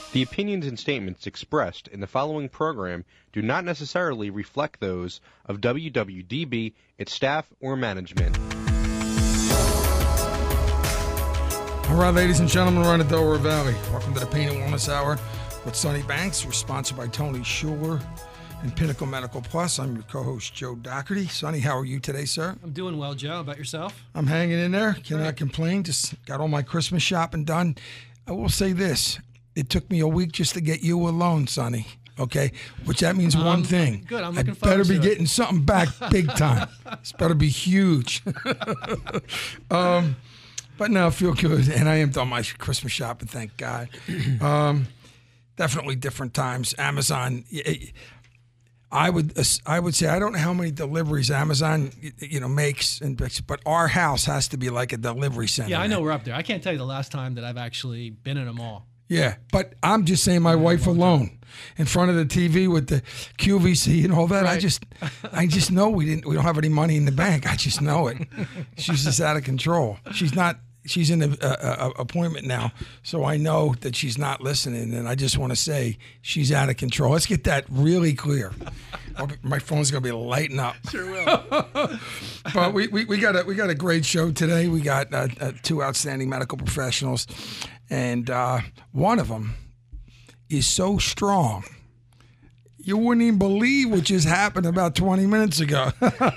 The opinions and statements expressed in the following program do not necessarily reflect those of WWDB, its staff, or management. All right, ladies and gentlemen, we're in the Delaware Valley. Welcome to the Pain and Wellness Hour with Sonny Banks. We're sponsored by Tony Schuler and Pinnacle Medical Plus. I'm your co-host, Joe Doherty. Sonny, how are you today, sir? I'm doing well, Joe. How about yourself? I'm hanging in there. Cannot complain. Just got all my Christmas shopping done. I will say this. It took me a week just to get you alone, Sonny. Okay? Which that means one thing. Good. I'm I looking forward better to be it. getting something back big time. It's better be huge. But no, I feel good. And I am done my Christmas shopping, thank God. Definitely different times. Amazon, I would say I don't know how many deliveries Amazon makes, but our house has to be like a delivery center. Yeah, I know we're up there. I can't tell you the last time that I've actually been in a mall. Yeah, but I'm just saying my wife alone in front of the TV with the QVC and all that. Right. I just know we don't have any money in the bank. I just know it. She's just out of control. She's in an appointment now, so I know that she's not listening, and I just want to say she's out of control. Let's get that really clear. My phone's going to be lighting up. Sure will. But we got a great show today. We got two outstanding medical professionals, and one of them is so strong you wouldn't even believe what just happened about 20 minutes ago.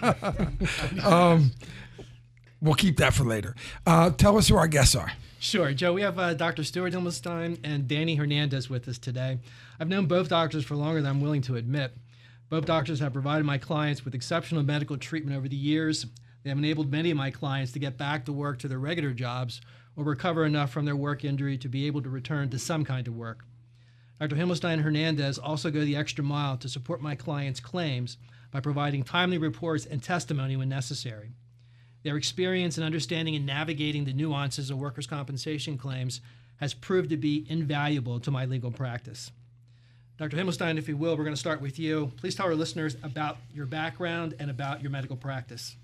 We'll keep that for later. Tell us who our guests are. Sure, Joe. We have Dr. Stuart Himmelstein and Danny Hernandez with us today. I've known both doctors for longer than I'm willing to admit. Both doctors have provided my clients with exceptional medical treatment over the years. They have enabled many of my clients to get back to work to their regular jobs or recover enough from their work injury to be able to return to some kind of work. Dr. Himmelstein and Hernandez also go the extra mile to support my clients' claims by providing timely reports and testimony when necessary. Their experience and understanding in navigating the nuances of workers' compensation claims has proved to be invaluable to my legal practice. Dr. Himmelstein, if you will, we're going to start with you. Please tell our listeners about your background and about your medical practice.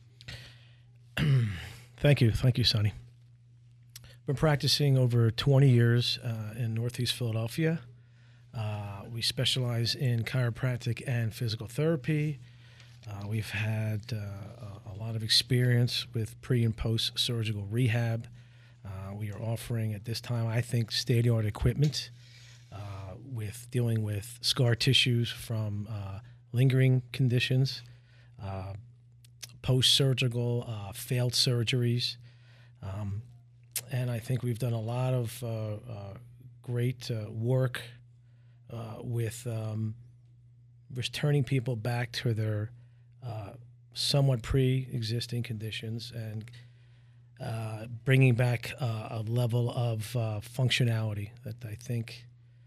Thank you, Sonny. Been practicing over 20 years in Northeast Philadelphia. We specialize in chiropractic and physical therapy. We've had a lot of experience with pre- and post-surgical rehab. We are offering at this time, I think, state-of-the-art equipment with dealing with scar tissues from lingering conditions, post-surgical failed surgeries. And I think we've done a lot of great work with returning people back to their somewhat pre-existing conditions and bringing back a level of functionality that I think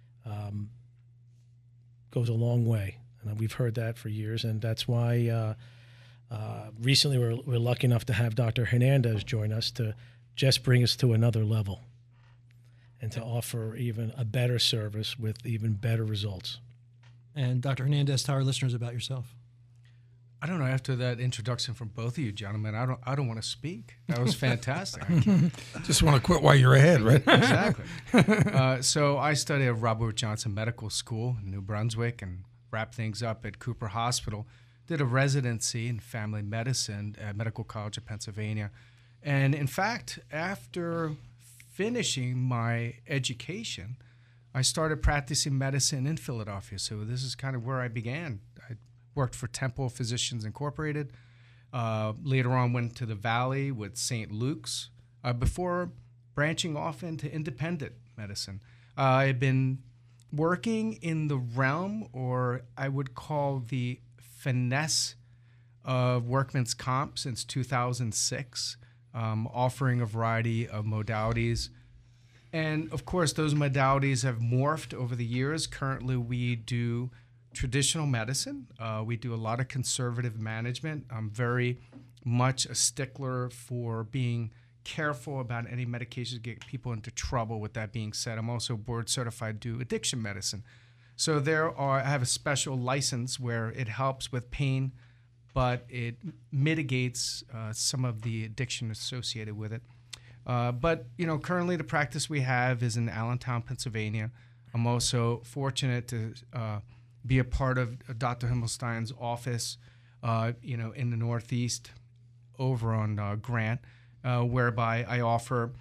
goes a long way. And we've heard that for years, and that's why recently we're lucky enough to have Dr. Hernandez join us to just bring us to another level and to offer even a better service with even better results. And Dr. Hernandez, tell our listeners about yourself. I don't know. After that introduction from both of you gentlemen, I don't want to speak. That was fantastic. Just want to quit while you're ahead, right? Exactly. So I studied at Robert Johnson Medical School in New Brunswick and wrapped things up at Cooper Hospital. Did a residency in family medicine at Medical College of Pennsylvania. And in fact, after finishing my education, I started practicing medicine in Philadelphia. So this is kind of where I began. I worked for Temple Physicians Incorporated. Later on went to the Valley with St. Luke's before branching off into independent medicine. I've been working in the realm, or I would call the finesse of workman's comp since 2006, offering a variety of modalities. And of course, those modalities have morphed over the years. Currently, we do traditional medicine. We do a lot of conservative management. I'm very much a stickler for being careful about any medications that get people into trouble. With that being said, I'm also board certified to do addiction medicine. So I have a special license where it helps with pain, but it mitigates some of the addiction associated with it. But currently the practice we have is in Allentown, Pennsylvania. I'm also fortunate to be a part of Dr. Himmelstein's office, in the Northeast over on Grant, whereby I offer,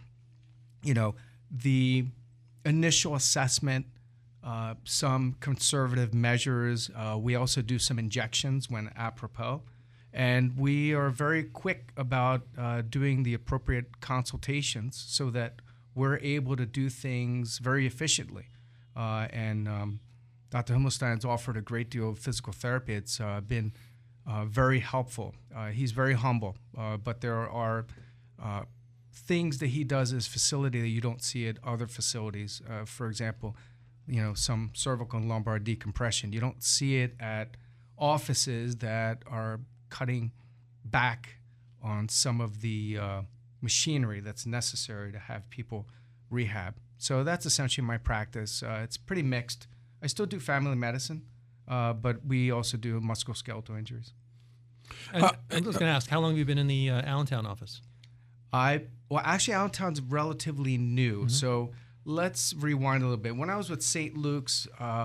the initial assessment, some conservative measures. We also do some injections when apropos. And we are very quick about doing the appropriate consultations so that we're able to do things very efficiently. And Dr. Himmelstein's offered a great deal of physical therapy. It's been very helpful. He's very humble, but there are things that he does at his facility that you don't see at other facilities. For example, some cervical and lumbar decompression. You don't see it at offices that are cutting back on some of the machinery that's necessary to have people rehab. So that's essentially my practice. It's pretty mixed. I still do family medicine, but we also do musculoskeletal injuries. And I was going to ask, how long have you been in the Allentown office? Actually, Allentown's relatively new. So let's rewind a little bit. When I was with St. Luke's,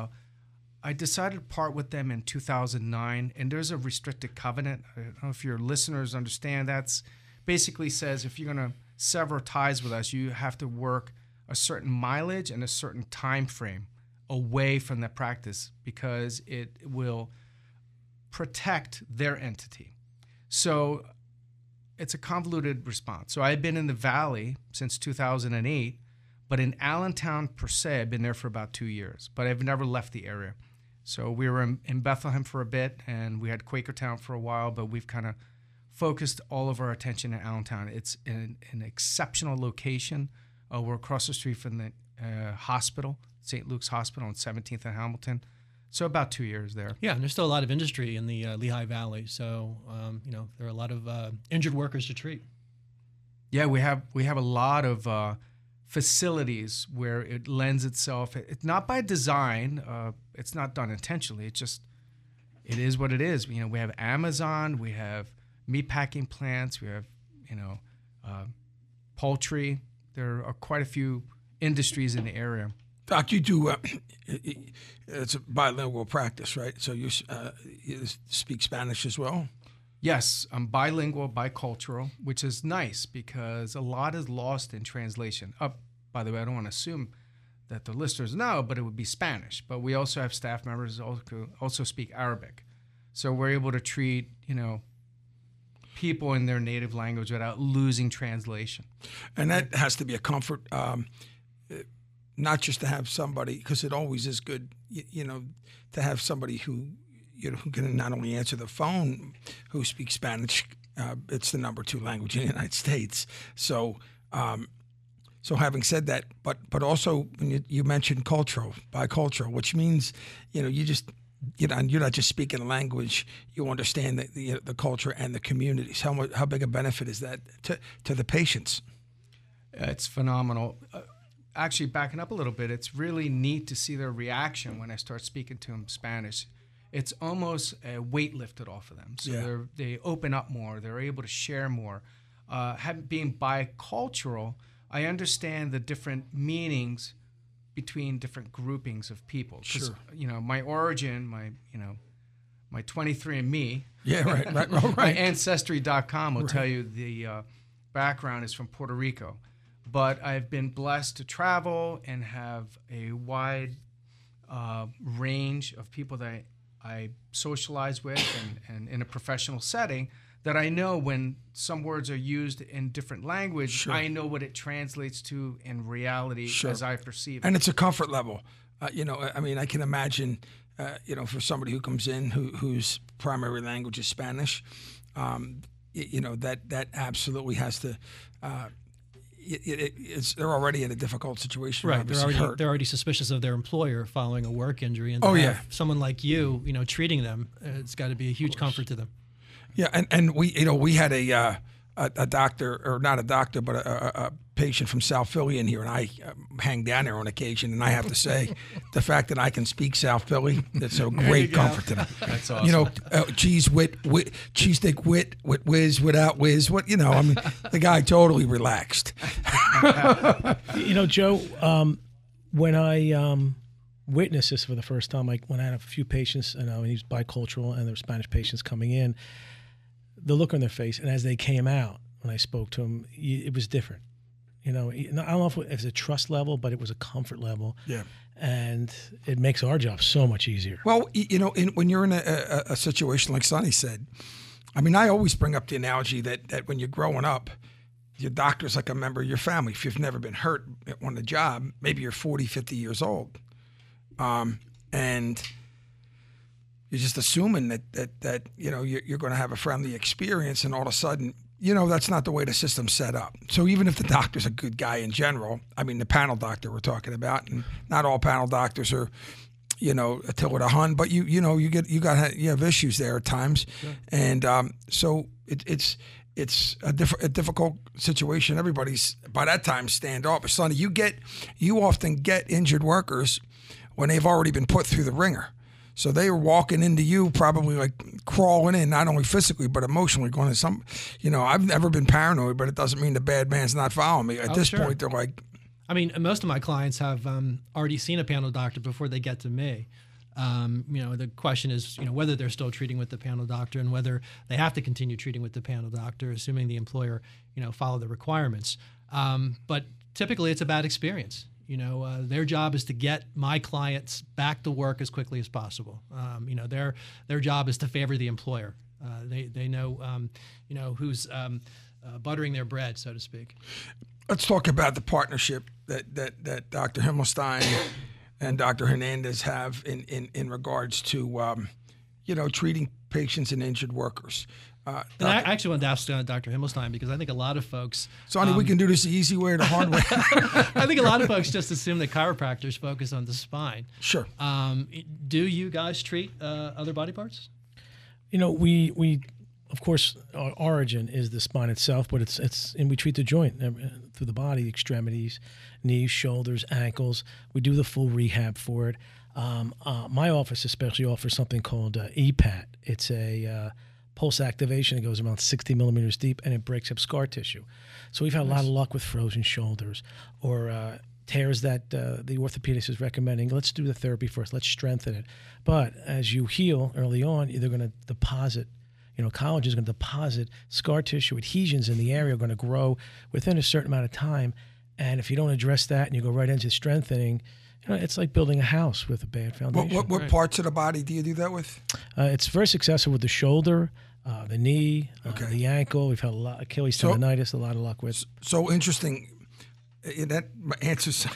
I decided to part with them in 2009, and there's a restricted covenant. I don't know if your listeners understand. That's basically says if you're going to sever ties with us, you have to work a certain mileage and a certain time frame away from the practice because it will protect their entity. So it's a convoluted response. So I've been in the Valley since 2008, but in Allentown per se, I've been there for about 2 years, but I've never left the area. So we were in Bethlehem for a bit, and we had Quakertown for a while, but we've kind of focused all of our attention in Allentown. It's an exceptional location. We're across the street from the hospital, St. Luke's Hospital on 17th and Hamilton. So about 2 years there. Yeah, and there's still a lot of industry in the Lehigh Valley. So, there are a lot of injured workers to treat. Yeah, we have a lot of facilities where it lends itself. It's not by design. It's not done intentionally. It is what it is. We have Amazon. We have meatpacking plants. We have, poultry. There are quite a few industries in the area. Doc, you do, it's a bilingual practice, right? So you speak Spanish as well? Yes, I'm bilingual, bicultural, which is nice because a lot is lost in translation. By the way, I don't want to assume that the listeners know, but it would be Spanish. But we also have staff members who also speak Arabic. So we're able to treat, people in their native language without losing translation. And that has to be a comfort, not just to have somebody, because it always is good, to have somebody who can not only answer the phone, who speaks Spanish. It's the number 2 language in the United States. So, having said that, but also when you mentioned bicultural, which means you're not just speaking a language. You understand the culture and the communities. How big a benefit is that to the patients? It's phenomenal. Actually, backing up a little bit, it's really neat to see their reaction when I start speaking to them Spanish. It's almost a weight lifted off of them. So they open up more. They're able to share more. Being bicultural, I understand the different meanings between different groupings of people. Sure. My origin, my 23andMe, right. my Ancestry.com will tell you the background is from Puerto Rico. But I've been blessed to travel and have a wide range of people that I socialize with and in a professional setting that I know when some words are used in different language, sure. I know what it translates to in reality sure. as I perceive it. And it's a comfort level. I can imagine, for somebody who comes in whose primary language is Spanish, that absolutely has to. They're already in a difficult situation. Right, they're already suspicious of their employer following a work injury, and someone like you, treating them, it's got to be a huge comfort to them. Yeah, and we had a doctor, or not a doctor, but a patient from South Philly in here, and I hang down there on occasion, and I have to say, the fact that I can speak South Philly, it's a great comfort to them. That's awesome. Cheese stick wit, whiz, without whiz, the guy totally relaxed. Joe, when I witnessed this for the first time. Like when I had a few patients, and he's bicultural, and there were Spanish patients coming in, the look on their face, and as they came out, when I spoke to them, it was different. I don't know if it was a trust level, but it was a comfort level. Yeah. And it makes our job so much easier. Well, when you're in a situation like Sonny said, I mean, I always bring up the analogy that when you're growing up, your doctor's like a member of your family. If you've never been hurt on the job, maybe you're 40, 50 years old. And you're just assuming that you're going to have a friendly experience, and all of a sudden, that's not the way the system's set up. So even if the doctor's a good guy in general, I mean, the panel doctor we're talking about, and not all panel doctors are, Attila the Hun, but you have issues there at times, sure. And so it's a difficult situation. Everybody's by that time standoffish. Sonny, you often get injured workers when they've already been put through the ringer. So they were walking into you probably like crawling in, not only physically, but emotionally going to some, I've never been paranoid, but it doesn't mean the bad man's not following me. At this point, they're like. I mean, most of my clients have already seen a panel doctor before they get to me. The question is, whether they're still treating with the panel doctor and whether they have to continue treating with the panel doctor, assuming the employer, follow the requirements. But typically it's a bad experience. Their job is to get my clients back to work as quickly as possible. Their job is to favor the employer. They know, who's buttering their bread, so to speak. Let's talk about the partnership that Dr. Himmelstein and Dr. Hernandez have in regards to, treating patients and injured workers. And I actually wanted to ask Dr. Himmelstein, because I think a lot of folks... Sonny, we can do this the easy way or the hard way. I think a lot of folks just assume that chiropractors focus on the spine. Sure. Do you guys treat other body parts? We of course, our origin is the spine itself, but and we treat the joint through the body, extremities, knees, shoulders, ankles. We do the full rehab for it. My office especially offers something called EPAT. It's a pulse activation. It goes around 60 millimeters deep, and it breaks up scar tissue. So we've had a lot of luck with frozen shoulders or tears that the orthopedist is recommending. Let's do the therapy first. Let's strengthen it. But as you heal early on, they're going to deposit. Collagen is going to deposit scar tissue. Adhesions in the area are going to grow within a certain amount of time. And if you don't address that and you go right into strengthening, it's like building a house with a bad foundation. What parts of the body do you do that with? It's very successful with the shoulder, the knee, the ankle. We've had a lot Achilles tendonitis, a lot of luck with. So interesting. That answers.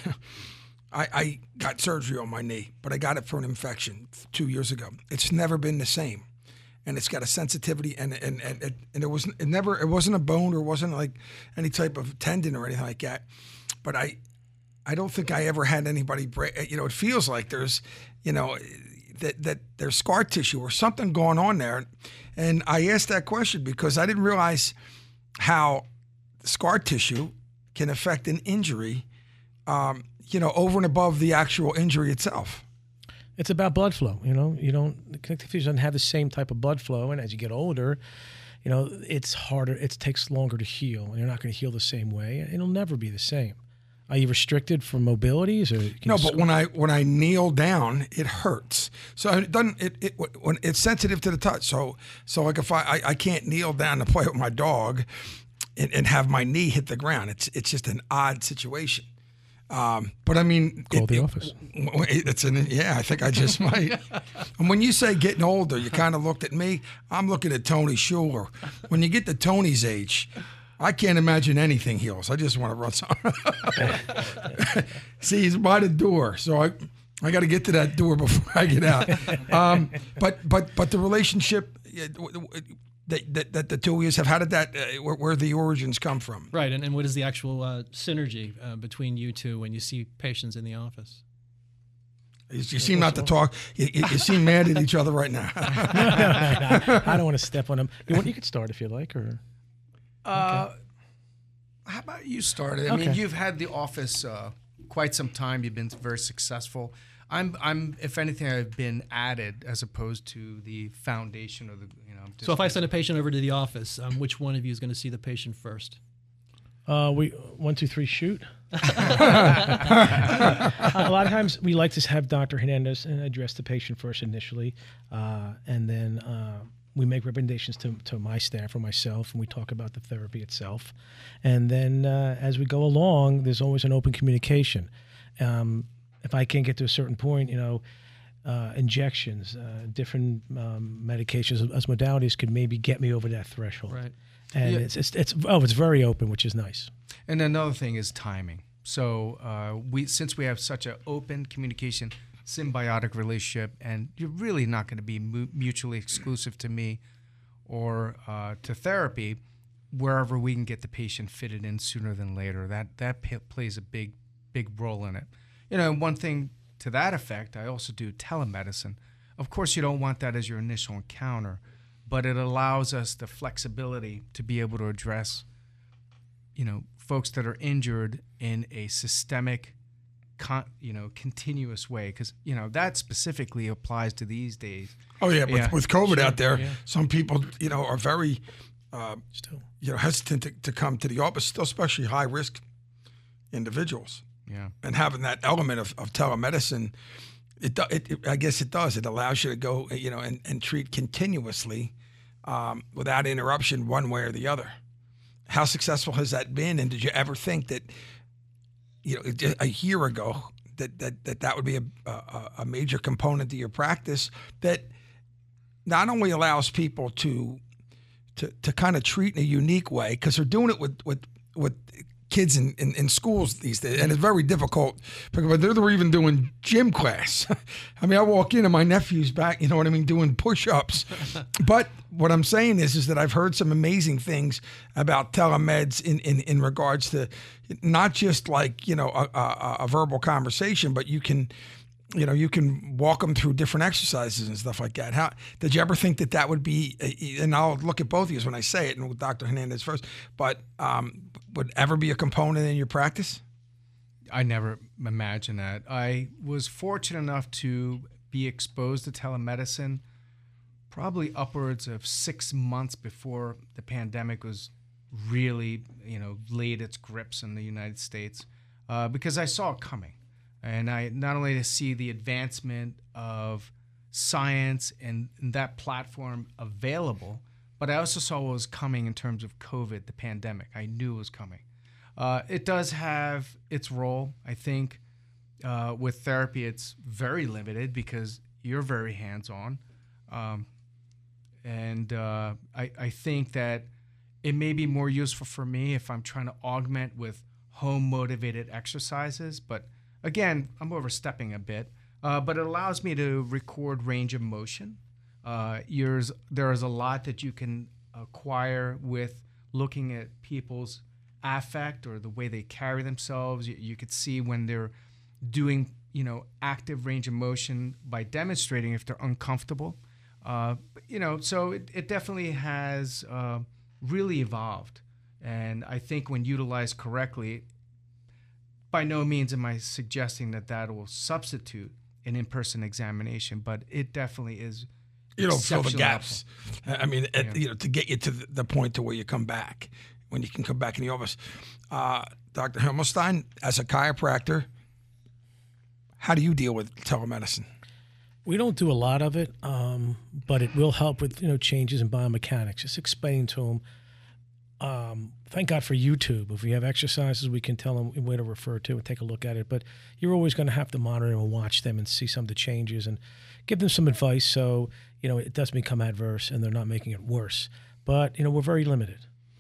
I got surgery on my knee, but I got it for an infection 2 years ago. It's never been the same. And it's got a sensitivity, and it wasn't a bone, or wasn't like any type of tendon or anything like that. But I don't think I ever had anybody break. It feels like there's, that there's scar tissue or something going on there. And I asked that question because I didn't realize how scar tissue can affect an injury, over and above the actual injury itself. It's about blood flow. The connective tissue doesn't have the same type of blood flow, and as you get older, it's harder. It takes longer to heal, and you're not going to heal the same way. It'll never be the same. Are you restricted from mobilities, or no? But when I kneel down, it hurts. So it doesn't. When it's sensitive to the touch. So like if I can't kneel down to play with my dog, and have my knee hit the ground. It's just an odd situation. But I mean, call the office. I think I just might. And when you say getting older, you kind of looked at me. I'm looking at Tony Schuler. When you get to Tony's age, I can't imagine anything heals. I just want to run something. See, he's by the door, so I got to get to that door before I get out. But the relationship that the two of you have, how did that, where the origins come from? Right, and what is the actual synergy between you two when you see patients in the office? You seem not to talk. You seem mad at each other right now. No. I don't want to step on them. You could start if you like, or. How about you start it? I mean, you've had the office quite some time. You've been very successful. I'm if anything, I've been added as opposed to the foundation of the. So if I send a patient over to the office, which one of you is going to see the patient first? We 1, 2, 3 shoot. A lot of times we like to have Dr. Hernandez address the patient first initially, and then we make recommendations to my staff or myself, and we talk about the therapy itself. And then as we go along, there's always an open communication. If I can't get to a certain point, injections, different medications as modalities could maybe get me over that threshold. Right. And it's very open, which is nice. And another thing is timing. So since we have such an open communication, symbiotic relationship, and you're really not going to be mutually exclusive to me or to therapy, wherever we can get the patient fitted in sooner than later, that plays a big role in it. One thing to that effect, I also do telemedicine. Of course, you don't want that as your initial encounter, but it allows us the flexibility to be able to address, folks that are injured in a systemic, continuous way, because that specifically applies to these days. Oh yeah, with COVID out there, yeah. some people are very hesitant to come to the office, still, especially high risk individuals. Yeah, and having that element of telemedicine, I guess it does. It allows you to go and treat continuously without interruption, one way or the other. How successful has that been? And did you ever think that a year ago that would be a major component to your practice that not only allows people to kind of treat in a unique way, because they're doing it with kids in schools these days, and it's very difficult because they're even doing gym class. I mean, I walk in and my nephew's back, doing push-ups. But what I'm saying is that I've heard some amazing things about telemeds in regards to not just like a verbal conversation, but you can walk them through different exercises and stuff like that. How did you ever think that would be? And I'll look at both of you when I say it, and with Dr. Hernandez first. But would ever be a component in your practice? I never imagined that. I was fortunate enough to be exposed to telemedicine probably upwards of 6 months before the pandemic was really, laid its grips in the United States, because I saw it coming. And I not only to see the advancement of science and that platform available, but I also saw what was coming in terms of COVID, the pandemic. I knew it was coming. It does have its role. I think with therapy, it's very limited because you're very hands-on. And I think that it may be more useful for me if I'm trying to augment with home-motivated exercises, but again, I'm overstepping a bit, but it allows me to record range of motion. There is a lot that you can acquire with looking at people's affect or the way they carry themselves. You could see when they're doing, active range of motion by demonstrating if they're uncomfortable. So it definitely has really evolved. And I think when utilized correctly, by no means am I suggesting that will substitute an in-person examination, but it definitely is. You don't fill the gaps. Helpful. I mean, to get you to the point to where you come back, when you can come back in the office. Dr. Himmelstein, as a chiropractor, how do you deal with telemedicine? We don't do a lot of it, but it will help with changes in biomechanics. Just explaining to them. Thank God for YouTube. If we have exercises, we can tell them where to refer to and take a look at it. But you're always going to have to monitor and watch them and see some of the changes and give them some advice so it doesn't become adverse and they're not making it worse. But we're very limited.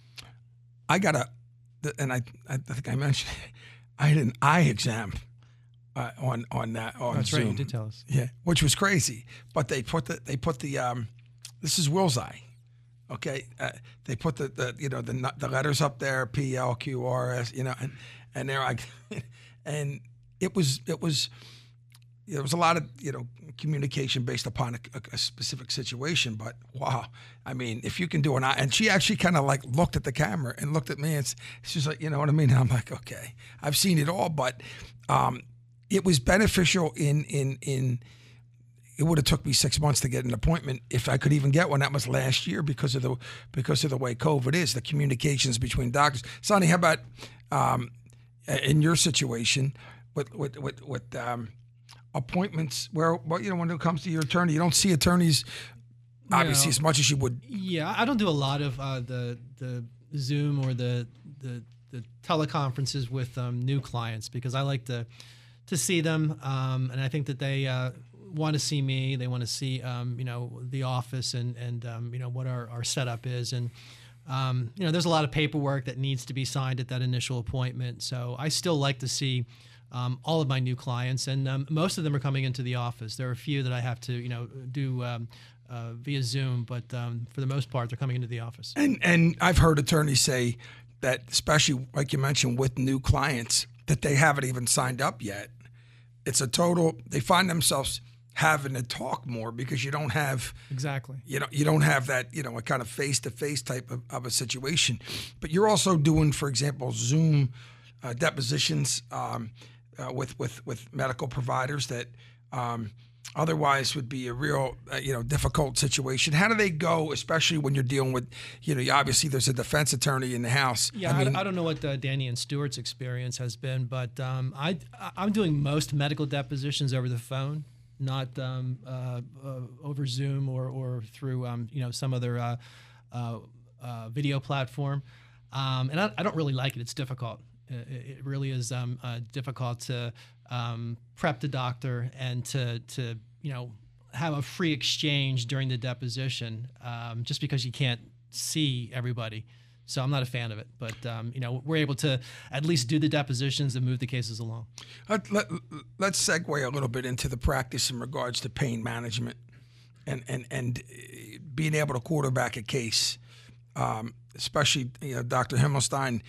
I think I mentioned it, I had an eye exam on That's Zoom. right, you did tell us. Yeah, which was crazy. But they put the this is Will's eye. Okay, they put the letters up there, P, L, Q, R, S, and they're like, and it was there was a lot of communication based upon a specific situation. But wow, I mean, if you can do an eye, and she actually kind of like looked at the camera and looked at me, and she's like, you know what I mean? And I'm like, okay, I've seen it all, but it was beneficial in. It would have took me 6 months to get an appointment if I could even get one. That was last year because of the way COVID is, the communications between doctors. Sonny, how about in your situation with appointments where, well, when it comes to your attorney, you don't see attorneys obviously as much as you would. Yeah, I don't do a lot of the Zoom or the teleconferences with new clients because I like to see them, and I think that they want to see me. They want to see the office and what our setup is, and there's a lot of paperwork that needs to be signed at that initial appointment. So I still like to see all of my new clients, and most of them are coming into the office. There are a few that I have to do via Zoom, but for the most part, they're coming into the office. And I've heard attorneys say that, especially like you mentioned with new clients, that they haven't even signed up yet. It's a total. They find themselves having to talk more because you don't have exactly. You don't have that a kind of face-to-face type of a situation. But you're also doing, for example, Zoom depositions with medical providers that otherwise would be a real difficult situation. How do they go, especially when you're dealing with obviously there's a defense attorney in the house? Yeah, I don't know what Danny and Stuart's experience has been, but I'm doing most medical depositions over the phone, not over Zoom or through some other video platform, and I don't really like it. It's difficult. It really is difficult to prep the doctor and to have a free exchange during the deposition, just because you can't see everybody. So I'm not a fan of it, but we're able to at least do the depositions and move the cases along. Let's segue a little bit into the practice in regards to pain management and being able to quarterback a case, especially Dr. Himmelstein.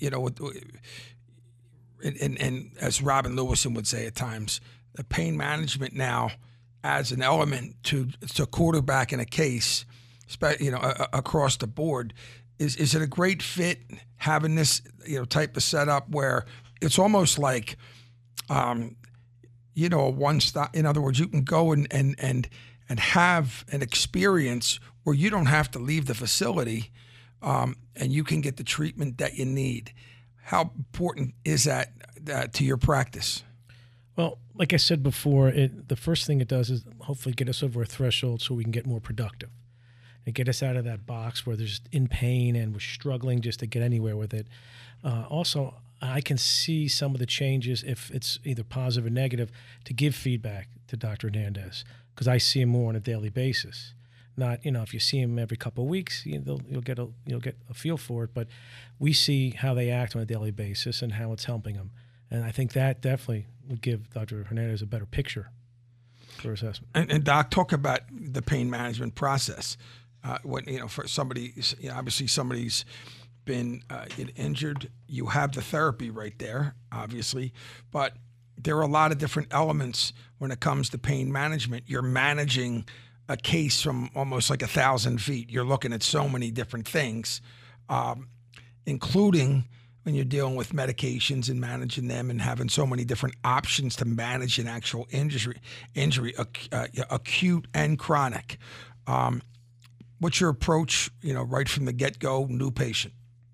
And as Robin Lewison would say at times, the pain management now adds an element to quarterback in a case, across the board. Is it a great fit having this type of setup where it's almost like a one stop? In other words, you can go and have an experience where you don't have to leave the facility, and you can get the treatment that you need. How important is that to your practice? Well, like I said before, the first thing it does is hopefully get us over a threshold so we can get more productive and get us out of that box where there's in pain and we're struggling just to get anywhere with it. Also, I can see some of the changes, if it's either positive or negative, to give feedback to Dr. Hernandez because I see him more on a daily basis. Not, if you see him every couple of weeks, you'll get a feel for it. But we see how they act on a daily basis and how it's helping them, and I think that definitely would give Dr. Hernandez a better picture for assessment. And Doc, talk about the pain management process. For somebody, obviously somebody's been injured, you have the therapy right there, obviously, but there are a lot of different elements when it comes to pain management. You're managing a case from almost like 1,000 feet. You're looking at so many different things, including when you're dealing with medications and managing them and having so many different options to manage an actual injury, acute and chronic. What's your approach, right from the get-go, new patient?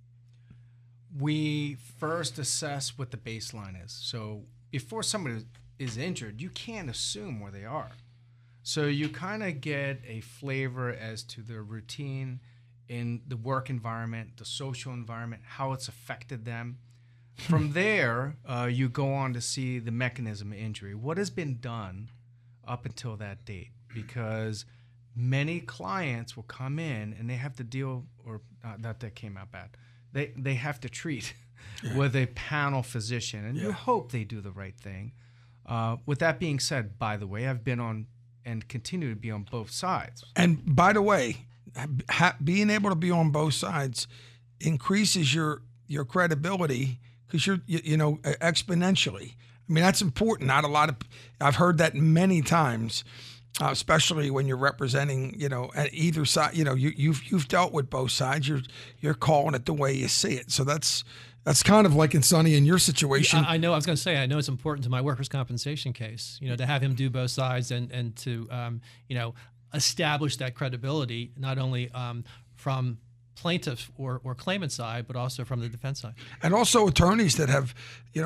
We first assess what the baseline is. So before somebody is injured, you can't assume where they are. So you kind of get a flavor as to their routine in the work environment, the social environment, how it's affected them. From there, you go on to see the mechanism of injury. What has been done up until that date? Because many clients will come in and they have to deal, or not that came out bad, they have to treat with a panel physician, and you hope they do the right thing. With that being said, by the way, I've been on and continue to be on both sides. And by the way, being able to be on both sides increases your credibility because you're exponentially. I mean, that's important. Not a lot of I've heard that many times, especially when you're representing at either side. You've dealt with both sides. You're calling it the way you see it. So that's kind of like in Sonny in your situation. I know. I was going to say, I know it's important to my workers' compensation case, to have him do both sides and to, establish that credibility, not only from plaintiff or claimant side, but also from the defense side. And also attorneys that have,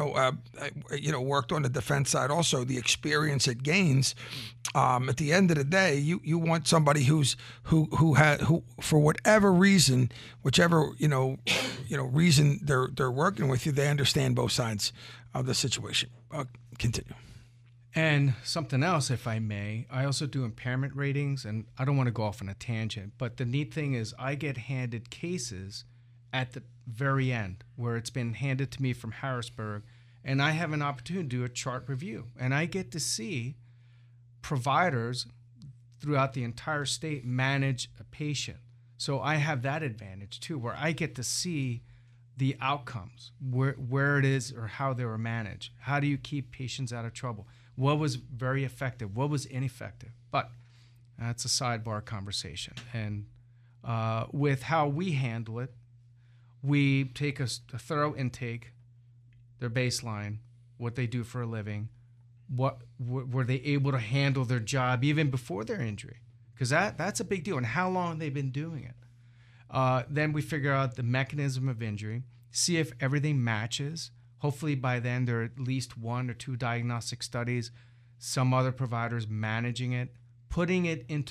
worked on the defense side. Also, the experience it gains. At the end of the day, you want somebody who for whatever reason, whichever reason they're working with you, they understand both sides of the situation. Continue. And something else, if I may, I also do impairment ratings, and I don't want to go off on a tangent, but the neat thing is I get handed cases at the very end where it's been handed to me from Harrisburg, and I have an opportunity to do a chart review, and I get to see providers throughout the entire state manage a patient. So I have that advantage too, where I get to see the outcomes, where it is or how they were managed. How do you keep patients out of trouble? What was very effective? What was ineffective? But that's a sidebar conversation. And with how we handle it, we take a thorough intake, their baseline, what they do for a living, what were they able to handle their job even before their injury? Because that's a big deal, and how long they've been doing it. Then we figure out the mechanism of injury, see if everything matches. Hopefully by then there are at least 1 or 2 diagnostic studies, some other providers managing it, putting it into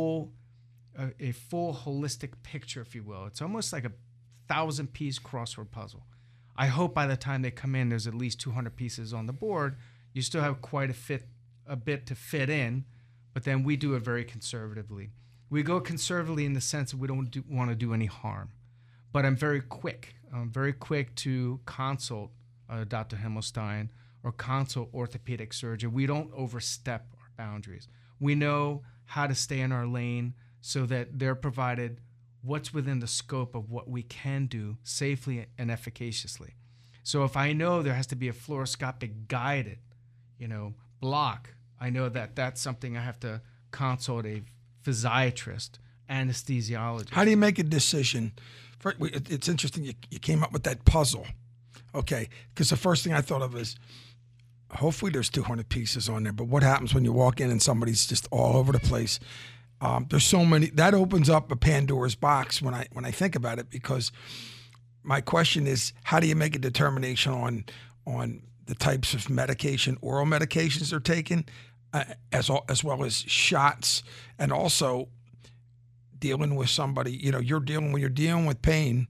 a full holistic picture, if you will. It's almost like a 1,000-piece crossword puzzle. I hope by the time they come in, there's at least 200 pieces on the board. You still have quite a bit to fit in, but then we do it very conservatively. We go conservatively in the sense that we don't want to do any harm. But I'm very quick. I'm very quick to consult Dr. Himmelstein or consult orthopedic surgeon. We don't overstep our boundaries. We know how to stay in our lane so that they're provided what's within the scope of what we can do safely and efficaciously. So if I know there has to be a fluoroscopic guided, block, I know that that's something I have to consult a physiatrist, anesthesiologist. How do you make a decision? It's interesting you came up with that puzzle. Okay, because the first thing I thought of is, hopefully there's 200 pieces on there, but what happens when you walk in and somebody's just all over the place? There's so many. That opens up a Pandora's box when I think about it, because my question is, how do you make a determination on the types of medication, oral medications they're taking, as well as shots, and also dealing with somebody, when you're dealing with pain,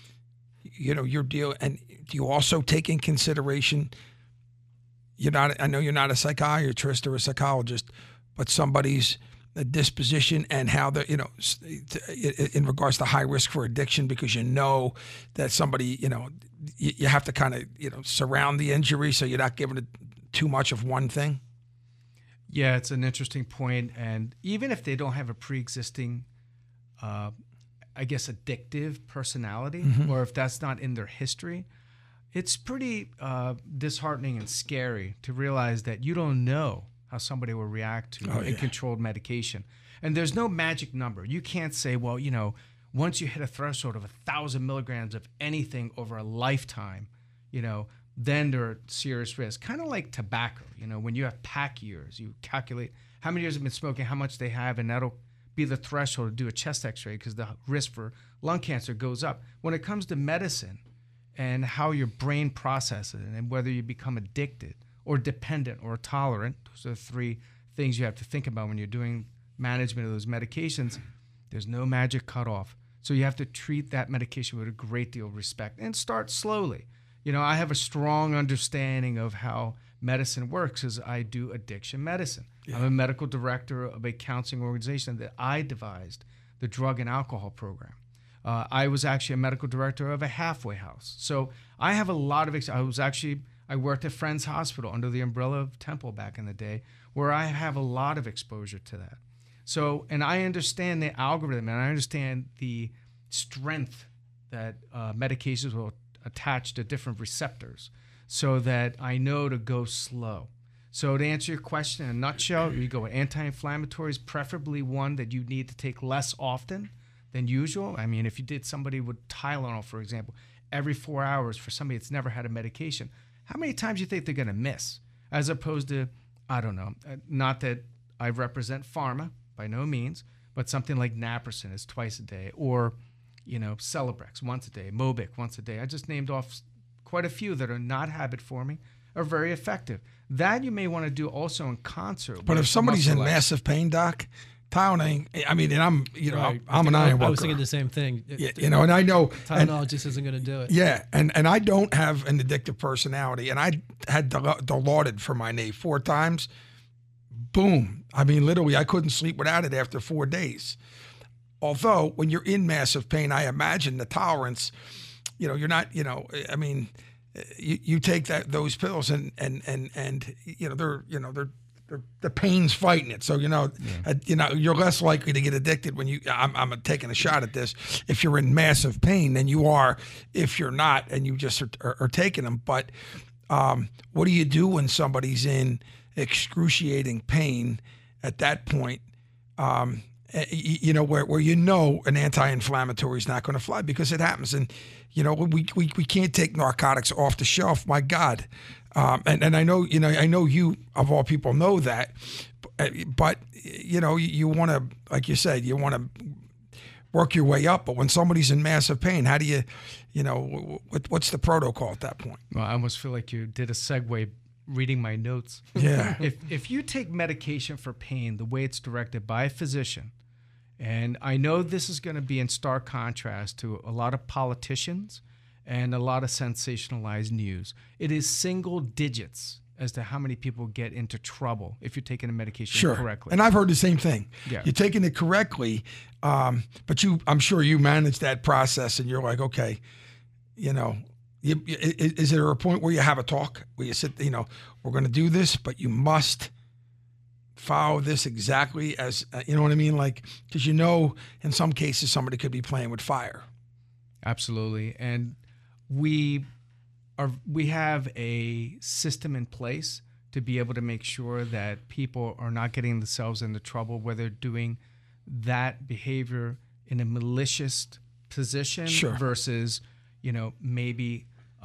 and you also take in consideration, I know you're not a psychiatrist or a psychologist, but somebody's disposition and how they're, in regards to high risk for addiction, because that somebody, you have to kind of, surround the injury so you're not giving it too much of one thing. Yeah, it's an interesting point. And even if they don't have a pre-existing addictive personality, or if that's not in their history, it's pretty disheartening and scary to realize that you don't know how somebody will react to a controlled medication. And there's no magic number. You can't say, well, once you hit a threshold of 1,000 milligrams of anything over a lifetime, then there are serious risks. Kind of like tobacco. When you have pack years, you calculate how many years they've been smoking, how much they have, and that'll be the threshold to do a chest x-ray, because the risk for lung cancer goes up. When it comes to medicine and how your brain processes it, and whether you become addicted or dependent or tolerant, those are the 3 things you have to think about when you're doing management of those medications. There's no magic cutoff. So you have to treat that medication with a great deal of respect and start slowly. I have a strong understanding of how medicine works as I do addiction medicine. Yeah. I'm a medical director of a counseling organization that I devised, the Drug and Alcohol Program. I was actually a medical director of a halfway house. So I have a lot of I worked at Friends Hospital under the umbrella of Temple back in the day, where I have a lot of exposure to that. So, and I understand the algorithm, and I understand the strength that medications will attach to different receptors, so that I know to go slow. So to answer your question in a nutshell, you go with anti-inflammatories, preferably one that you need to take less often than usual. I mean, if you did somebody with Tylenol, for example, every 4 hours for somebody that's never had a medication, how many times do you think they're going to miss? As opposed to, I don't know, not that I represent pharma, by no means, but something like naproxen is twice a day, or Celebrex once a day, Mobic once a day. I just named off quite a few that are not habit forming, are very effective. That you may want to do also in concert. But if somebody's in massive pain, Doc, Tylenol, I mean, and I'm an iron worker. I was thinking the same thing. Yeah, and I know Tylenol just isn't going to do it. Yeah, and I don't have an addictive personality, and I had Dilaudid for my knee 4 times. Boom. I mean, literally, I couldn't sleep without it after 4 days. Although, when you're in massive pain, I imagine the tolerance, you're not, I mean, you take those pills and they're the pain's fighting it. So, you're less likely to get addicted when I'm taking a shot at this. If you're in massive pain than you are if you're not and you just are taking them. But what do you do when somebody's in excruciating pain at that point? Where an anti-inflammatory is not going to fly because it happens. And, we can't take narcotics off the shelf. My God. And I know, I know you of all people know that, but you want to, like you said, you want to work your way up. But when somebody's in massive pain, how do you, what's the protocol at that point? Well, I almost feel like you did a segue reading my notes. Yeah. If you take medication for pain the way it's directed by a physician, and I know this is going to be in stark contrast to a lot of politicians and a lot of sensationalized news. It is single digits as to how many people get into trouble if you're taking a medication correctly. And I've heard the same thing. Yeah. You're taking it correctly, but I'm sure you manage that process and you're like, okay, is there a point where you have a talk where you sit, we're going to do this, but you must follow this exactly as, you know what I mean? Like, because in some cases somebody could be playing with fire. Absolutely. And we have a system in place to be able to make sure that people are not getting themselves into trouble where they're doing that behavior in a malicious position versus, maybe,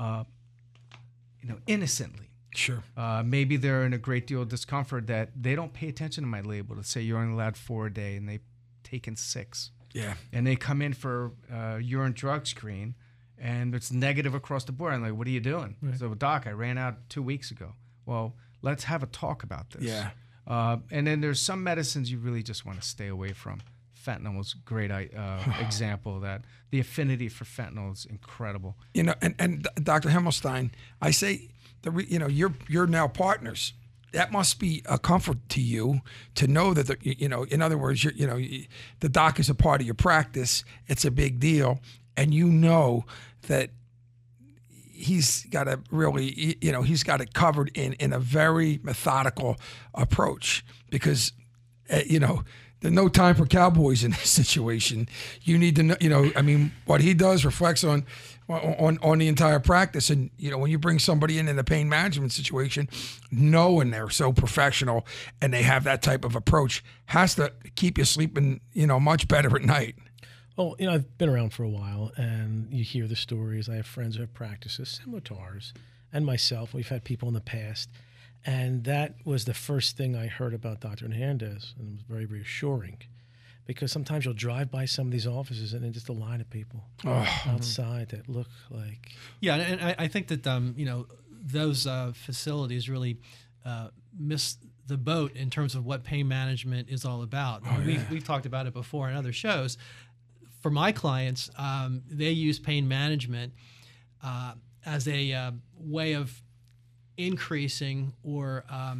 innocently. Sure. Maybe they're in a great deal of discomfort that they don't pay attention to my label to say you're only allowed 4 a day and they've taken 6. Yeah. And they come in for urine drug screen and it's negative across the board. I'm like, what are you doing? Right. So, Doc, I ran out 2 weeks ago. Well, let's have a talk about this. Yeah. And then there's some medicines you really just want to stay away from. Fentanyl was a great example of that. The affinity for fentanyl is incredible. And Dr. Himmelstein, I say, you're now partners. That must be a comfort to you to know that, in other words, the doc is a part of your practice. It's a big deal. And that he's got a really, he's got it covered in a very methodical approach because, there's no time for cowboys in this situation. You need to know, what he does reflects on the entire practice. And, when you bring somebody in a pain management situation, knowing they're so professional and they have that type of approach has to keep you sleeping, much better at night. Well, I've been around for a while and you hear the stories. I have friends who have practices similar to ours and myself. We've had people in the past. And that was the first thing I heard about Dr. Hernandez, and it was very reassuring because sometimes you'll drive by some of these offices and then just a line of people outside that look like... Yeah, and I think that, those facilities really miss the boat in terms of what pain management is all about. We've talked about it before in other shows. For my clients, they use pain management as a way of increasing or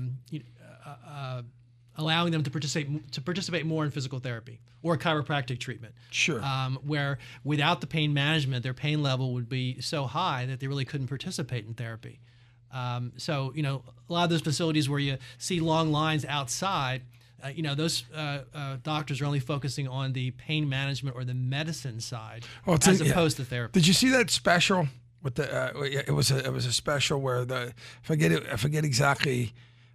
allowing them to participate more in physical therapy or chiropractic treatment. Sure. Where without the pain management, their pain level would be so high that they really couldn't participate in therapy. So, a lot of those facilities where you see long lines outside, those doctors are only focusing on the pain management or the medicine side as opposed to therapy. Did you see that special? With the it was a special where I forget exactly,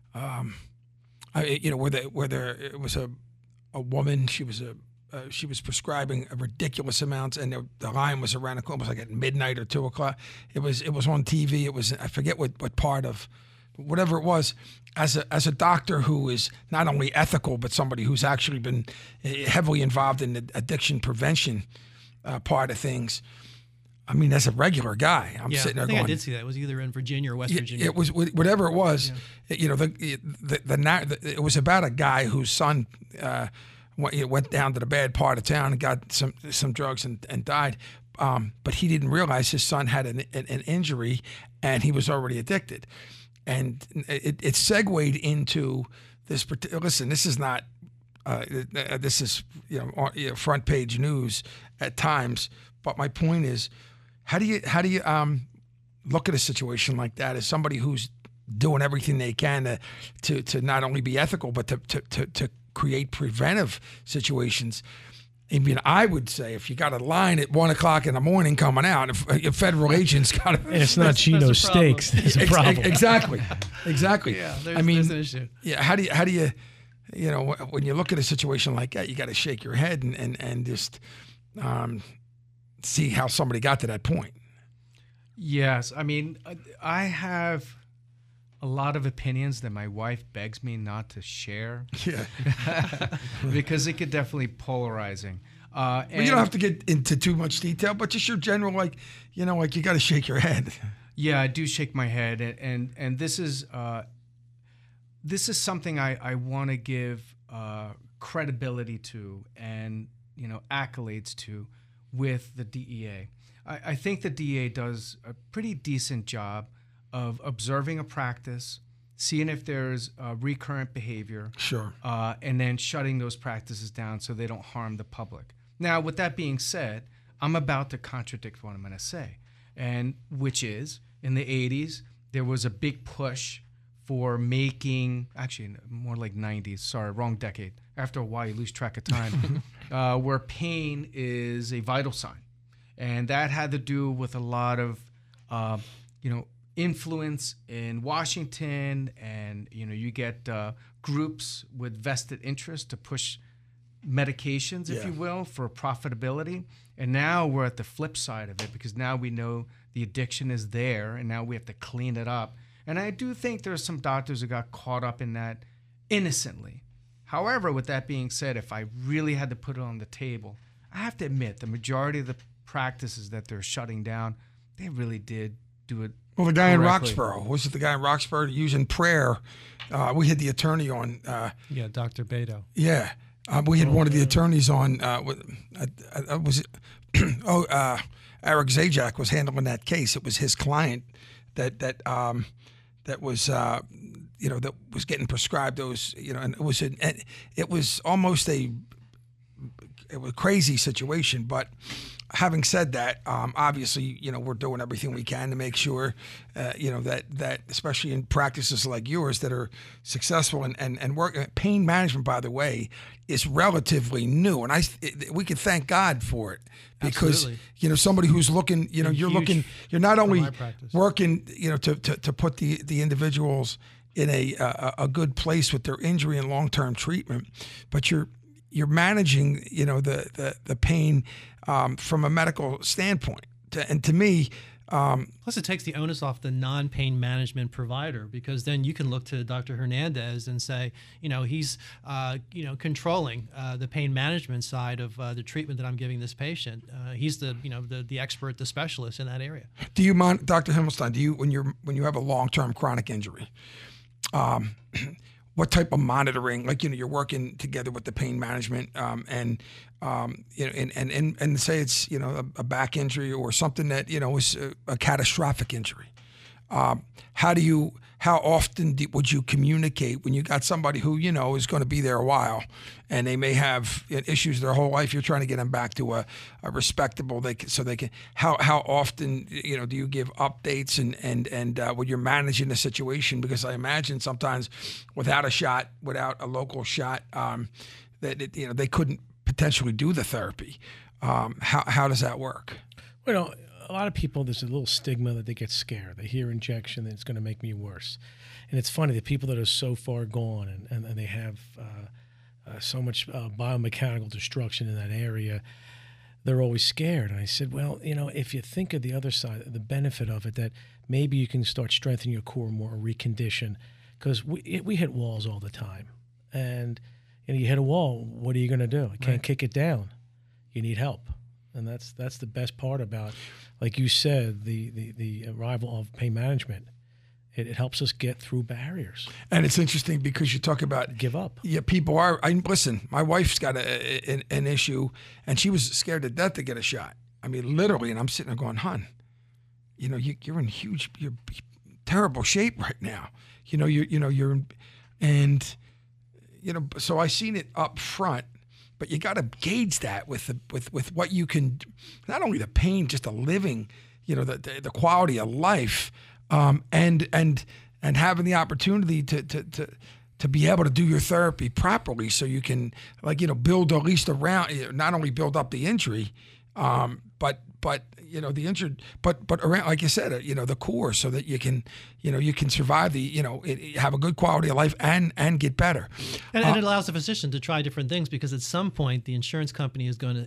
it was a woman. She was prescribing a ridiculous amounts, and the line was around almost like at midnight or 2 o'clock. It was on TV. It was, I forget what part of, whatever it was. As a doctor who is not only ethical but somebody who's actually been heavily involved in addiction prevention. part of things. I mean, as a regular guy, I'm sitting there I think going, I did see that. It was either in Virginia or West Virginia. It was whatever it was. You know, it was about a guy whose son went down to the bad part of town and got some drugs and died. But he didn't realize his son had an injury, and he was already addicted. And it segued into this. Listen, this is not. This is front page news at times. But my point is, how do you look at a situation like that as somebody who's doing everything they can to not only be ethical but to create preventive situations? I mean, I would say if you got a line at 1 o'clock in the morning coming out, if federal agents got and it's not Chino steaks, it's a problem. Exactly. Yeah, there's an issue. Yeah, how do you when you look at a situation like that, you got to shake your head and just see how somebody got to that point. Yes, I mean, I have a lot of opinions that my wife begs me not to share. Yeah. Because it could definitely polarizing. Well, you don't have to get into too much detail, but just your general, you got to shake your head. Yeah, I do shake my head, and this is something I want to give credibility to and accolades to with the DEA. I think the DEA does a pretty decent job of observing a practice, seeing if there's recurrent behavior, sure, and then shutting those practices down so they don't harm the public. Now, with that being said, I'm about to contradict what I'm going to say, and which is in the 80s there was a big push for making, actually more like 90s, sorry, wrong decade. After a while, you lose track of time, where pain is a vital sign. And that had to do with a lot of, influence in Washington, and you get groups with vested interest to push medications, if you will, for profitability. And now we're at the flip side of it, because now we know the addiction is there, and now we have to clean it up. And I do think there are some doctors who got caught up in that innocently. However, with that being said, if I really had to put it on the table, I have to admit the majority of the practices that they're shutting down, they really did do it. Well, the guy correctly. in Roxborough, was it the guy in Roxborough using prayer? We had the attorney on. Dr. Beto. Yeah, we had one of the attorneys on. Was it? Eric Zajac was handling that case. It was his client that was that was getting prescribed those, and it was almost a crazy situation. But having said that, obviously, we're doing everything we can to make sure, that especially in practices like yours that are successful and work. Pain management, by the way, is relatively new, and we can thank God for it, because Absolutely. Somebody who's looking, you're not only working, to put the individuals in a good place with their injury and long-term treatment, but you're managing, the pain from a medical standpoint. And to me, plus it takes the onus off the non-pain management provider, because then you can look to Dr. Hernandez and say, he's, controlling the pain management side of the treatment that I'm giving this patient. He's the expert, the specialist in that area. Do you mind, Dr. Himmelstein? When you have a long-term chronic injury, what type of monitoring, you're working together with the pain management, and say it's, a back injury or something that, is a catastrophic injury. How often would you communicate when you got somebody who, is going to be there a while, and they may have issues their whole life? You're trying to get them back to a respectable, so they can, how often, do you give updates and when you're managing the situation? Because I imagine sometimes without a local shot, that they couldn't potentially do the therapy. How does that work? Well, a lot of people, there's a little stigma that they get scared. They hear injection, and it's going to make me worse. And it's funny, the people that are so far gone and they have so much biomechanical destruction in that area, they're always scared. And I said, well, if you think of the other side, the benefit of it, that maybe you can start strengthening your core more, recondition, because we hit walls all the time. And you hit a wall, what are you going to do? You can't kick it down. You need help. And that's the best part about, like you said, the arrival of pain management. It helps us get through barriers. And it's interesting because you talk about give up. Yeah, people are. Listen, my wife's got an issue, and she was scared to death to get a shot. I mean, literally. And I'm sitting there going, "Hon, you know, you're in you're terrible shape right now. You know, you're in, and you know." So I seen it up front, but you got to gauge that with what you can. Not only the pain, just the living. You know, the quality of life. And having the opportunity to be able to do your therapy properly, so you can, like, you know, build at least around, not only build up the injury, but you know, the injured, but around, like you said, you know, the core, so that you can survive have a good quality of life and get better. And it allows the physician to try different things, because at some point the insurance company is going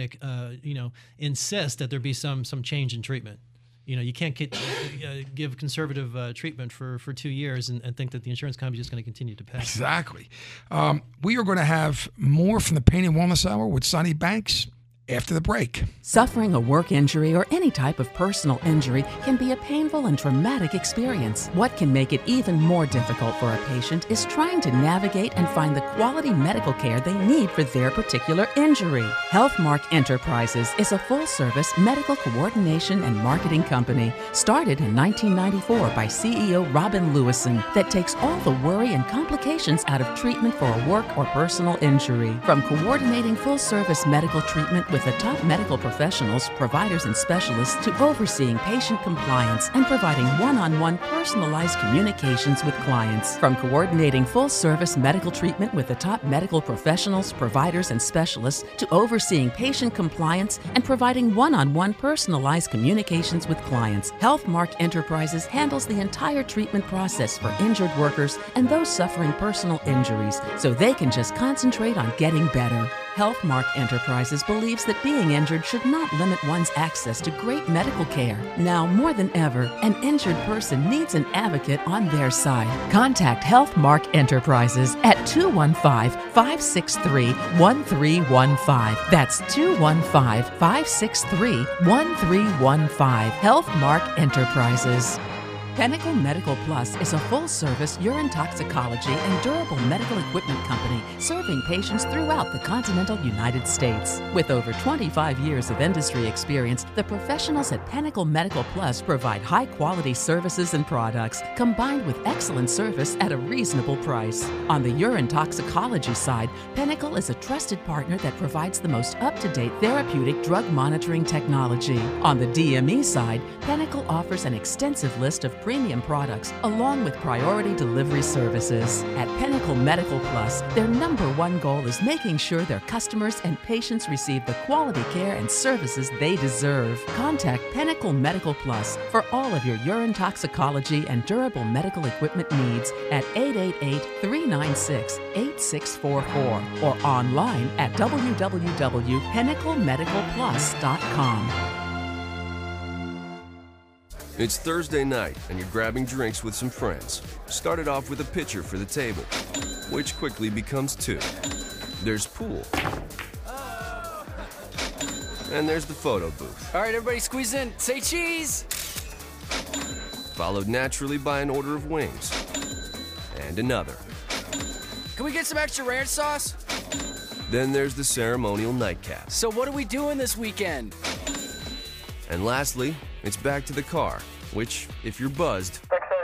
to insist that there be some change in treatment. You know, you can't give conservative treatment for 2 years and think that the insurance company is just going to continue to pay. Exactly. We are going to have more from the Pain and Wellness Hour with Sonny Banks after the break. Suffering a work injury or any type of personal injury can be a painful and traumatic experience. What can make it even more difficult for a patient is trying to navigate and find the quality medical care they need for their particular injury. HealthMark Enterprises is a full-service medical coordination and marketing company started in 1994 by CEO Robin Lewison that takes all the worry and complications out of treatment for a work or personal injury. From coordinating full-service medical treatment with the top medical professionals, providers, and specialists, to overseeing patient compliance and providing one-on-one personalized communications with clients. From coordinating full-service medical treatment with the top medical professionals, providers, and specialists, to overseeing patient compliance and providing one-on-one personalized communications with clients, HealthMark Enterprises handles the entire treatment process for injured workers and those suffering personal injuries, so they can just concentrate on getting better. HealthMark Enterprises believes that being injured should not limit one's access to great medical care. Now more than ever, an injured person needs an advocate on their side. Contact HealthMark Enterprises at 215-563-1315. That's 215-563-1315. HealthMark Enterprises. Pinnacle Medical Plus is a full-service urine toxicology and durable medical equipment company serving patients throughout the continental United States. With over 25 years of industry experience, the professionals at Pinnacle Medical Plus provide high-quality services and products combined with excellent service at a reasonable price. On the urine toxicology side, Pinnacle is a trusted partner that provides the most up-to-date therapeutic drug monitoring technology. On the DME side, Pinnacle offers an extensive list of premium products along with priority delivery services. At Pinnacle Medical Plus, their #1 goal is making sure their customers and patients receive the quality care and services they deserve. Contact Pinnacle Medical Plus for all of your urine toxicology and durable medical equipment needs at 888-396-8644 or online at www.pinnaclemedicalplus.com. It's Thursday night, and you're grabbing drinks with some friends. Started off with a pitcher for the table, which quickly becomes 2. There's pool. And there's the photo booth. All right, everybody squeeze in. Say cheese! Followed naturally by an order of wings. And another. Can we get some extra ranch sauce? Then there's the ceremonial nightcap. So what are we doing this weekend? And lastly, it's back to the car, which, if you're buzzed,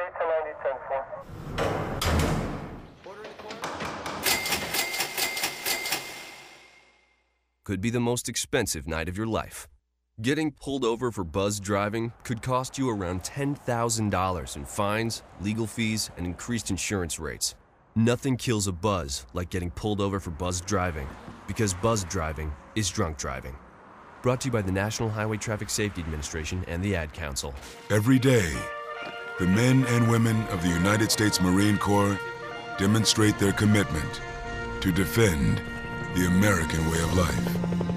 could be the most expensive night of your life. Getting pulled over for buzzed driving could cost you around $10,000 in fines, legal fees, and increased insurance rates. Nothing kills a buzz like getting pulled over for buzzed driving, because buzzed driving is drunk driving. Brought to you by the National Highway Traffic Safety Administration and the Ad Council. Every day, the men and women of the United States Marine Corps demonstrate their commitment to defend the American way of life.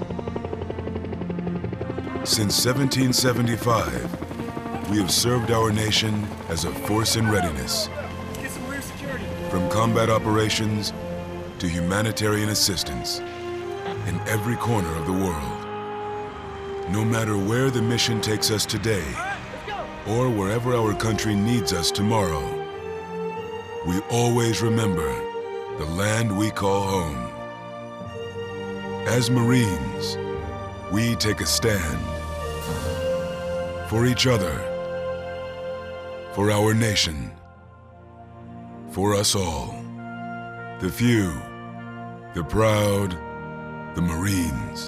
Since 1775, we have served our nation as a force in readiness. From combat operations to humanitarian assistance in every corner of the world. No matter where the mission takes us today, or wherever our country needs us tomorrow, we always remember the land we call home. As Marines, we take a stand for each other, for our nation, for us all. The few, the proud, the Marines.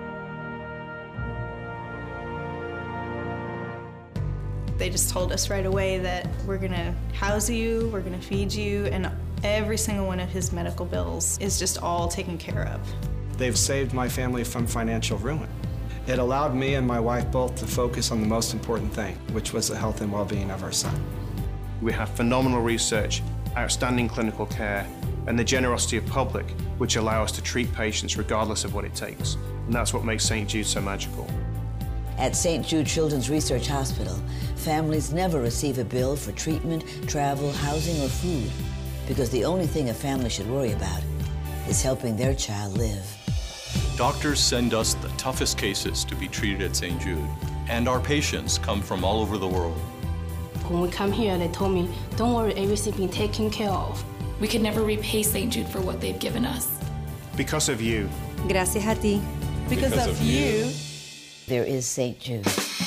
They just told us right away that we're gonna house you, we're gonna feed you, and every single one of his medical bills is just all taken care of. They've saved my family from financial ruin. It allowed me and my wife both to focus on the most important thing, which was the health and well-being of our son. We have phenomenal research, outstanding clinical care, and the generosity of public, which allow us to treat patients regardless of what it takes. And that's what makes St. Jude so magical. At St. Jude Children's Research Hospital, families never receive a bill for treatment, travel, housing, or food, because the only thing a family should worry about is helping their child live. Doctors send us the toughest cases to be treated at St. Jude, and our patients come from all over the world. When we come here, they told me, don't worry, everything's been taken care of. We could never repay St. Jude for what they've given us. Because of you. Gracias a ti. Because of you. There is St. Jude.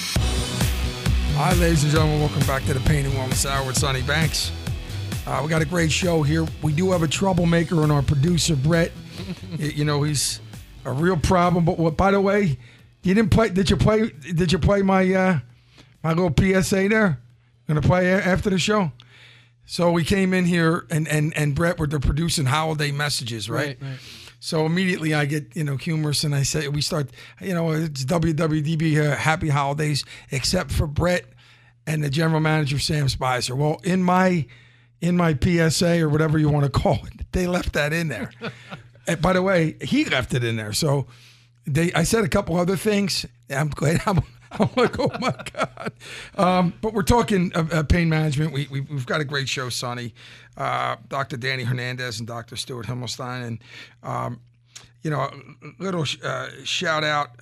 Hi, ladies and gentlemen. Welcome back to the Pain and Wellness Hour with Sonny Banks. We got a great show here. We do have a troublemaker in our producer, Brett. You know, he's a real problem. But what? By the way, you didn't play. Did you play my my little PSA there? Gonna play after the show. So we came in here and Brett were producing holiday messages, right? Right. So immediately I get, humorous and I say, we start, it's WWDB, happy holidays, except for Brett and the general manager, Sam Spicer. Well, in my PSA or whatever you want to call it, they left that in there. And by the way, he left it in there. So I said a couple other things. I'm glad I'm like, oh my God. But we're talking pain management. We've got a great show, Sonny. Dr. Danny Hernandez and Dr. Stuart Himmelstein. And, a little shout out,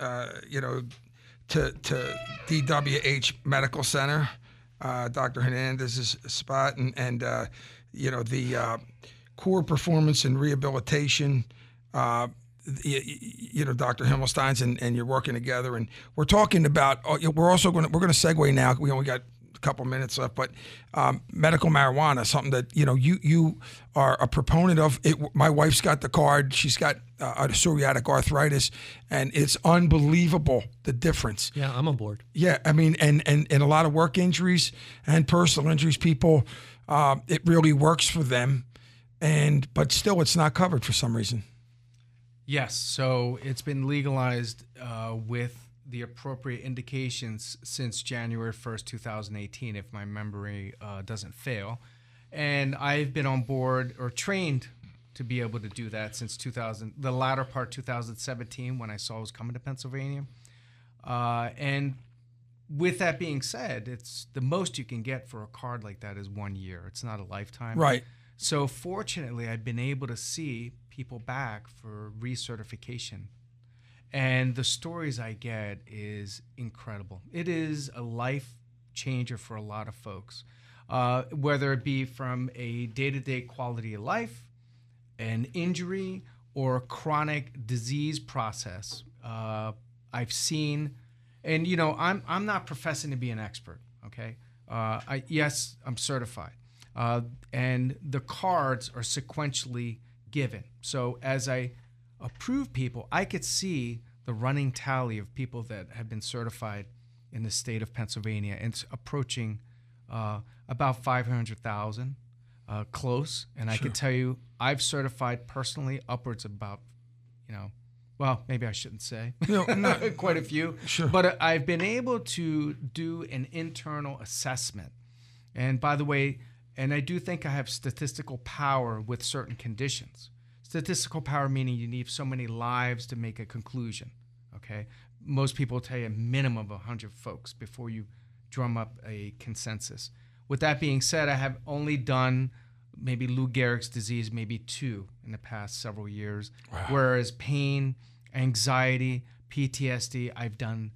to DWH Medical Center, Dr. Hernandez's spot, and the core performance and rehabilitation, Dr. Himmelstein's and you're working together, and we're talking about. We're going to segue now. We only got a couple minutes left, but medical marijuana, something that you are a proponent of. My wife's got the card. She's got psoriatic arthritis, and it's unbelievable the difference. Yeah, I'm on board. Yeah, I mean, and a lot of work injuries and personal injuries, people, it really works for them, but still, it's not covered for some reason. Yes, so it's been legalized with the appropriate indications since January 1st, 2018, if my memory doesn't fail. And I've been on board or trained to be able to do that since the latter part 2017 when I saw it was coming to Pennsylvania. And with that being said, it's the most you can get for a card like that is 1 year. It's not a lifetime. Right. So fortunately, I've been able to see people back for recertification. And the stories I get is incredible. It is a life changer for a lot of folks, whether it be from a day-to-day quality of life, an injury, or a chronic disease process. I've seen, and I'm not professing to be an expert, okay? Yes, I'm certified. And the cards are sequentially given. So as I approve people, I could see the running tally of people that have been certified in the state of Pennsylvania. And it's approaching about 500,000, close. And I can tell you, I've certified personally upwards of about, well, maybe I shouldn't say, quite a few. Sure. But I've been able to do an internal assessment. And by the way, and I do think I have statistical power with certain conditions. Statistical power meaning you need so many lives to make a conclusion, okay? Most people tell you a minimum of 100 folks before you drum up a consensus. With that being said, I have only done maybe Lou Gehrig's disease, maybe 2 in the past several years, whereas pain, anxiety, PTSD, I've done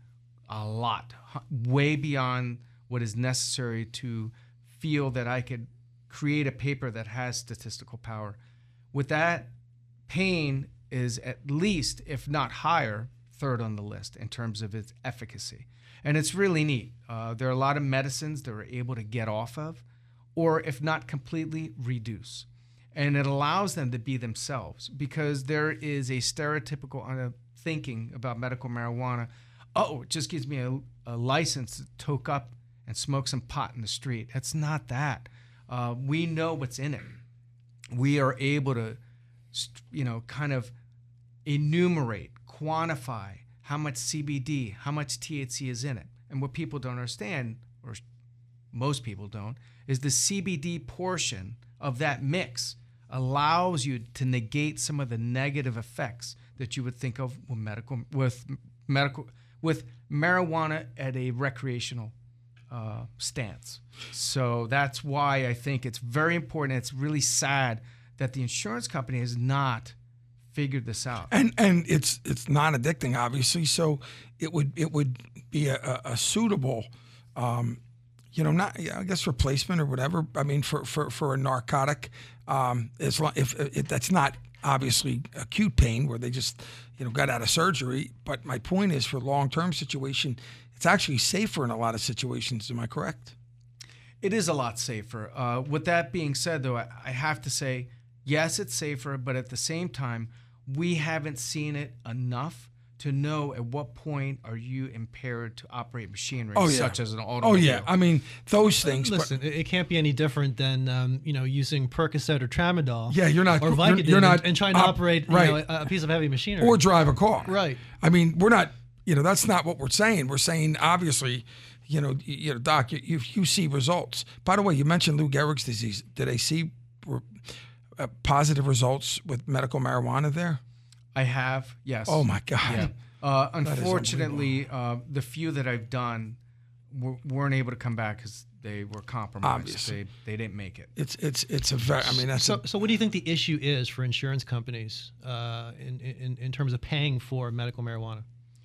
a lot, way beyond what is necessary to feel that I could create a paper that has statistical power. With that, pain is at least, if not higher, third on the list in terms of its efficacy. And it's really neat. There are a lot of medicines that we're able to get off of, or if not completely, reduce. And it allows them to be themselves, because there is a stereotypical thinking about medical marijuana. Oh, it just gives me a license to toke up and smoke some pot in the street. It's not that. We know what's in it. We are able to, kind of enumerate, quantify how much CBD, how much THC is in it. And what people don't understand, or most people don't, is the CBD portion of that mix allows you to negate some of the negative effects that you would think of with marijuana at a recreational stance. So that's why I think it's very important. It's really sad that the insurance company has not figured this out. And it's non-addicting, obviously. So it would be a suitable, I guess replacement or whatever. I mean, for a narcotic, as long, if that's not obviously acute pain where they just got out of surgery. But my point is, for long-term situation, it's actually safer in a lot of situations. Am I correct? It is a lot safer. With that being said, though, I have to say, yes, it's safer, but at the same time, we haven't seen it enough to know at what point are you impaired to operate machinery, such as an automobile. Oh, yeah. I mean, those things. Listen, it can't be any different than using Percocet or Tramadol. Yeah, you're not. Or Vicodin you're not and trying to operate a piece of heavy machinery. Or drive a car. Right. I mean, we're not, that's not what we're saying. We're saying, obviously, Doc, you see results. By the way, you mentioned Lou Gehrig's disease. Did they see positive results with medical marijuana there? I have, yes. Oh, my God. Yeah. Unfortunately, the few that I've done weren't able to come back because they were compromised. Obviously. They didn't make it. It's a very, I mean, that's so what do you think the issue is for insurance companies in terms of paying for medical marijuana?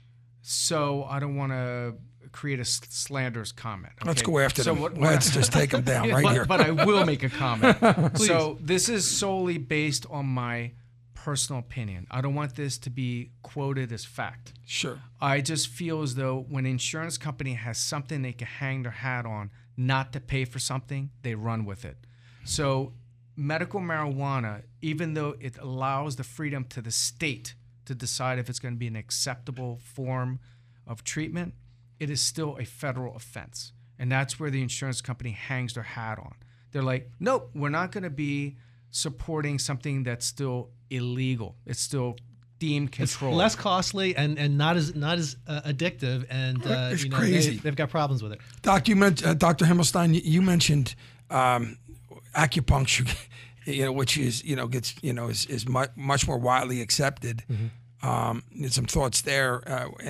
So I don't want to create a slanderous comment. Okay? Let's go after them. Let's just take them down here. But I will make a comment. So this is solely based on my personal opinion. I don't want this to be quoted as fact. Sure. I just feel as though when an insurance company has something they can hang their hat on not to pay for something, they run with it. So medical marijuana, even though it allows the freedom to the state to decide if it's going to be an acceptable form of treatment, it is still a federal offense. And that's where the insurance company hangs their hat on. They're like, nope, we're not going to be supporting something that's still illegal. It's still deemed controlled. It's less costly and not as addictive, and it's crazy. They've got problems with it. Doc, you mentioned Dr. Himmelstein. You mentioned acupuncture, which is gets is much more widely accepted. Mm-hmm. Some thoughts there,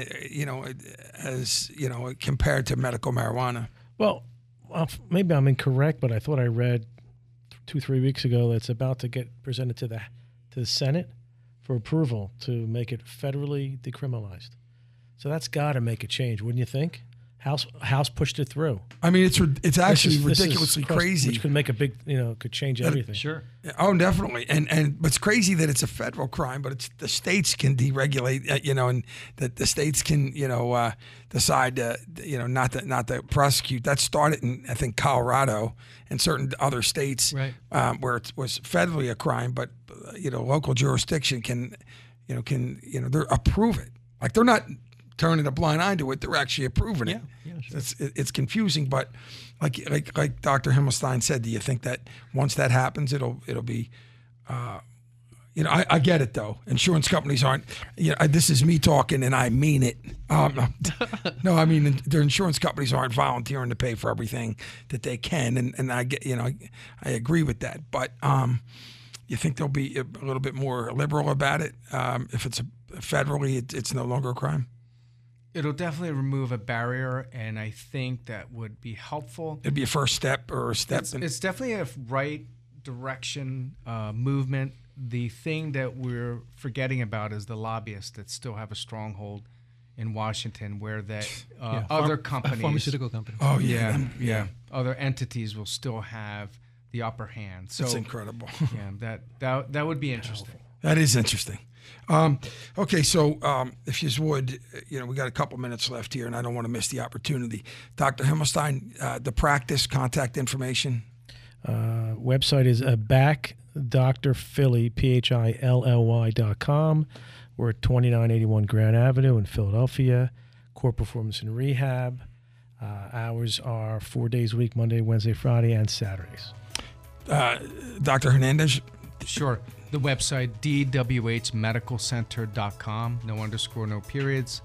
as compared to medical marijuana. Well, maybe I'm incorrect, but I thought I read 2-3 weeks ago that's about to get presented to the Senate for approval to make it federally decriminalized. So that's got to make a change, wouldn't you think? House pushed it through. I mean, it's actually ridiculously crazy, which could make a big, could change everything. Sure. Oh, definitely. And but it's crazy that it's a federal crime, but it's the states can deregulate, and that the states can, decide to, not to prosecute. That started in, I think, Colorado and certain other states, right, where it was federally a crime, but local jurisdiction can they approve it. Like, they're not turning a blind eye to it; they're actually approving it. Yeah, sure. It's confusing, but like Dr. Himmelstein said, do you think that once that happens, it'll be, I get it though. Insurance companies aren't. This is me talking, and I mean it. No, I mean their insurance companies aren't volunteering to pay for everything that they can, and I get, I agree with that. But you think they'll be a little bit more liberal about it if it's federally, it's no longer a crime? It'll definitely remove a barrier, and I think that would be helpful. It'd be a first step or a step. It's definitely a right direction movement. The thing that we're forgetting about is the lobbyists that still have a stronghold in Washington where that Yeah, companies, pharmaceutical companies. Oh, yeah. yeah, other entities will still have the upper hand. So That's incredible. Yeah, that would be interesting. That is interesting. Okay, so if you would, we got a couple minutes left here, and I don't want to miss the opportunity. Dr. Himmelstein, the practice, contact information. Website is backdrphilly, PHILLY.com. We're at 2981 Grand Avenue in Philadelphia. Core Performance and Rehab. Hours are 4 days a week, Monday, Wednesday, Friday, and Saturdays. Dr. Hernandez? Sure. The website, dwhmedicalcenter.com. No underscore, no periods.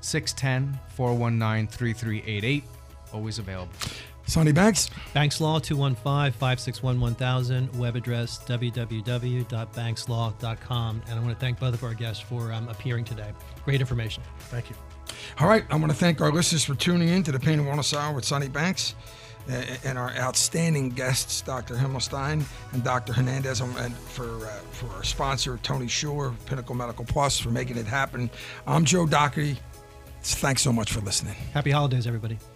610-419-3388. Always available. Sonny Banks? Banks Law, 215-561-1000. Web address, www.bankslaw.com. And I want to thank both of our guests for appearing today. Great information. Thank you. All right. I want to thank our listeners for tuning in to the Pain and Wellness Hour with Sonny Banks and our outstanding guests, Dr. Himmelstein and Dr. Hernandez, and for our sponsor, Tony Shore, Pinnacle Medical Plus, for making it happen. I'm Joe Doherty. Thanks so much for listening. Happy holidays, everybody.